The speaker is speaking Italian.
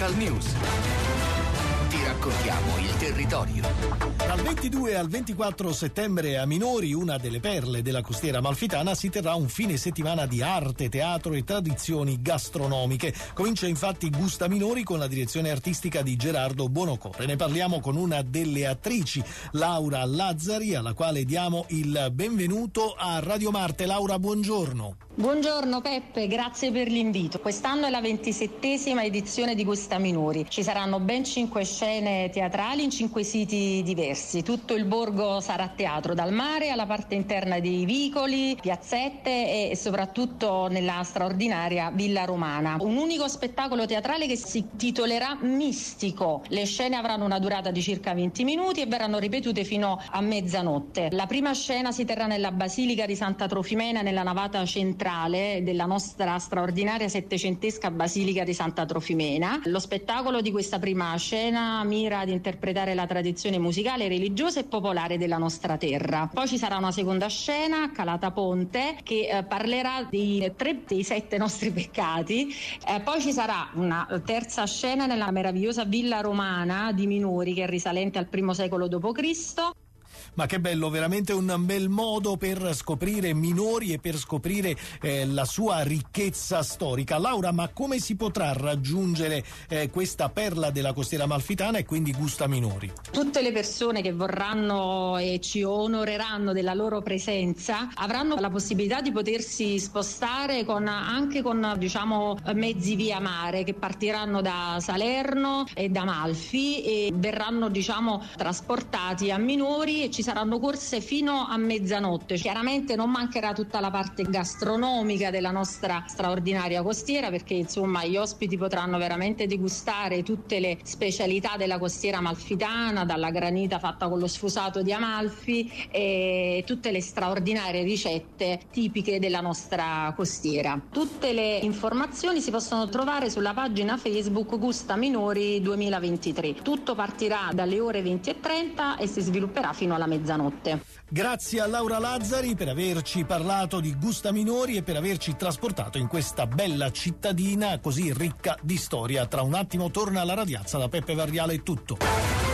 Local News. Ti raccontiamo il territorio. Dal 22 al 24 settembre a Minori, una delle perle della costiera amalfitana, si terrà un fine settimana di arte, teatro e tradizioni gastronomiche. Comincia infatti Gusta Minori con la direzione artistica di Gerardo Buonocore. Ne parliamo con una delle attrici, Laura Lazzari, alla quale diamo il benvenuto a Radio Marte. Laura, buongiorno. Buongiorno Peppe, grazie per l'invito. Quest'anno è la 27ª edizione di Gusta Minori. Ci saranno ben 5 scene teatrali in 5 siti diversi. Tutto il borgo sarà teatro, dal mare alla parte interna dei vicoli, piazzette e soprattutto nella straordinaria Villa Romana. Un unico spettacolo teatrale che si titolerà Mistico. Le scene avranno una durata di circa 20 minuti e verranno ripetute fino a mezzanotte. La prima scena si terrà nella Basilica di Santa Trofimena, nella navata centrale della nostra straordinaria settecentesca Basilica di Santa Trofimena. Lo spettacolo di questa prima scena mira ad interpretare la tradizione musicale, religiosa e popolare della nostra terra. Poi ci sarà una seconda scena, Calata Ponte, che parlerà dei 3 dei 7 nostri peccati. Poi ci sarà una terza scena nella meravigliosa Villa Romana di Minori, che è risalente al I secolo d.C. Ma che bello, veramente un bel modo per scoprire Minori e per scoprire la sua ricchezza storica. Laura, ma come si potrà raggiungere questa perla della costiera amalfitana e quindi Gusta Minori? Tutte le persone che vorranno e ci onoreranno della loro presenza avranno la possibilità di potersi spostare anche con mezzi via mare, che partiranno da Salerno e da Amalfi e verranno trasportati a Minori, e ci saranno corse fino a mezzanotte. Chiaramente non mancherà tutta la parte gastronomica della nostra straordinaria costiera, perché gli ospiti potranno veramente degustare tutte le specialità della costiera amalfitana, dalla granita fatta con lo sfusato di Amalfi e tutte le straordinarie ricette tipiche della nostra costiera. Tutte le informazioni si possono trovare sulla pagina Facebook Gusta Minori 2023. Tutto partirà dalle ore 20:30 e si svilupperà fino alla mezzanotte. Grazie a Laura Lazzari per averci parlato di Gusta Minori e per averci trasportato in questa bella cittadina così ricca di storia. Tra un attimo torna alla Radiazza, da Peppe Varriale è tutto.